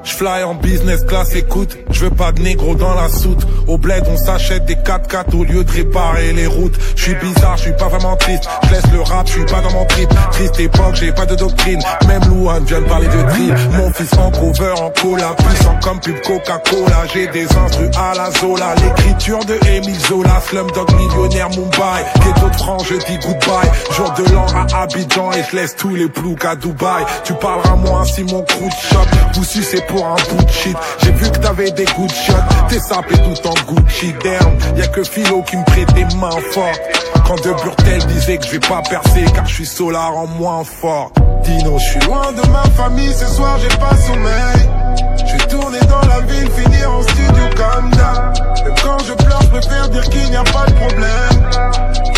J'fly en business class, écoute, j'veux pas de négro dans la soute. Au bled on s'achète des 4x4 au lieu de réparer les routes. J'suis bizarre, j'suis pas vraiment triste. J'laisse le rap, j'suis pas dans mon trip. Triste époque, j'ai pas de doctrine. Même Louane vient de parler de tri. Mon fils en cover, en cola, puissant comme pub Coca-Cola. J'ai des instrus à la Zola. L'écriture de Émile Zola. Slumdog millionnaire Mumbai. Ghetto de France, je dis goodbye. Jour de l'an à Abidjan et j'laisse tous les ploucs à Dubaï. Tu parleras moins si mon crew de shot vous sucez pour un bout de shit. J'ai vu que t'avais des good shots. T'es sapé tout en Gucci damn. Y'a que Philo qui me prête des mains fortes. Quand De Burtel disait que je vais pas percer car je suis Solar en moins fort. Dino, je suis loin de ma famille, ce soir j'ai pas sommeil. Je vais tourner dans la ville, finir en studio comme d'hab. Même quand je pleure, je préfère dire qu'il n'y a pas de problème.